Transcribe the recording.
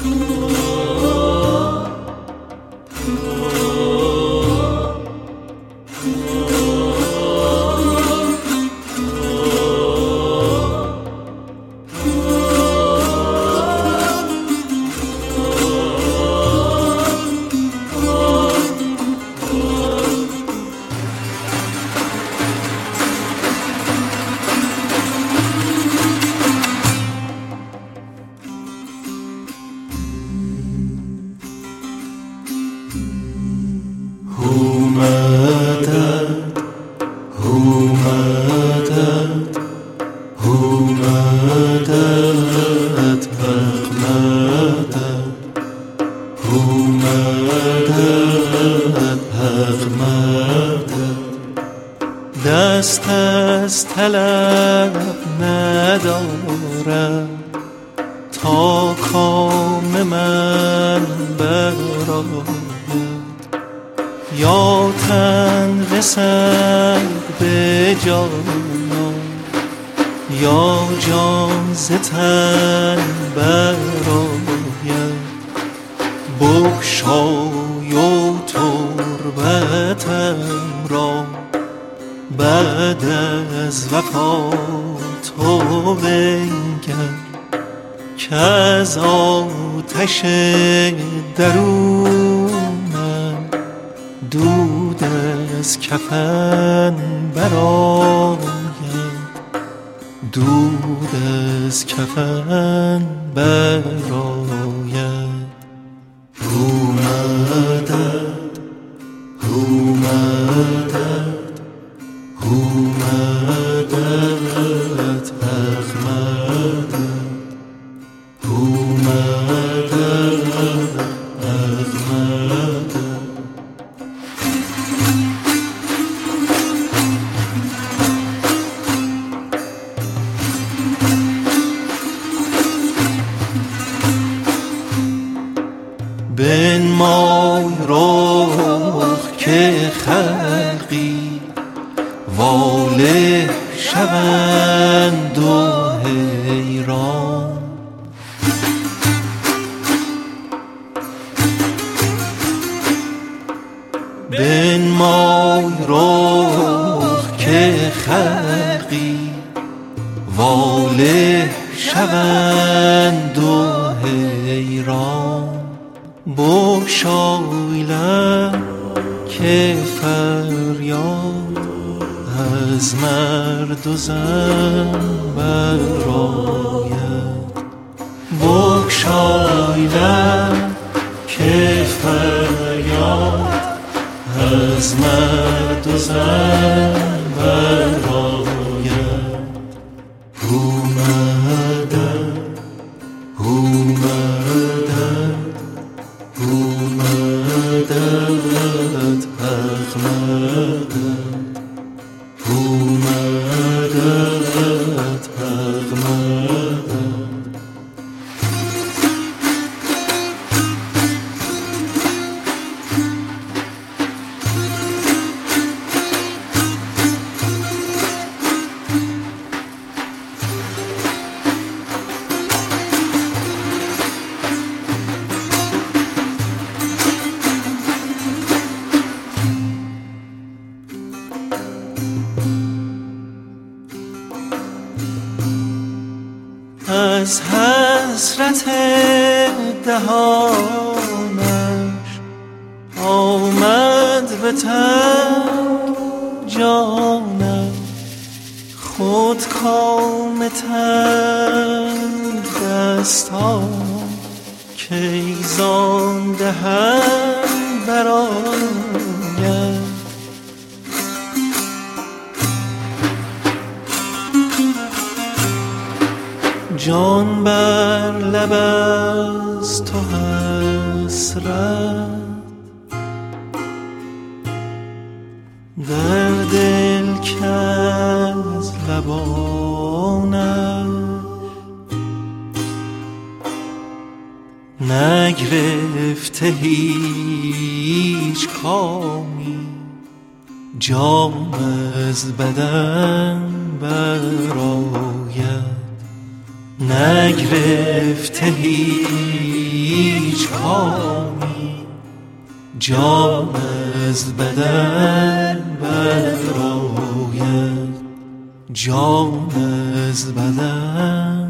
دست از طلب ندارم تا کام من براید، یا تن رسد به جانم یا جان ز تن براید. بگشای و تربتم را بعد از وفا تو بنگر، که از آتش درونم دود از کفن براید، دود از کفن براید. اومدد اومدد اومدد حق مدد، اومدد حق مدد. بنمای رخ که خلقی واله شوند و حیران، بنمای رخ که خلقی واله شوند و حیران. بگشای لب که فریاد از مرد و زن براید، بگشای لب که فریاد از مرد و زن براید. اومدد اومدد اومدد حق مدد، اومدد حق مدد. از حسرت دهانش آمد به تن جانم، خود کام تن دستان که زان دهن براید. جان بر لب از تو حسرت، در دل که از لبانش نگرفته هیچ کامی، جان از بدن براید. نگرفته هیچ کامی جان از بدن برآید، جان از بدن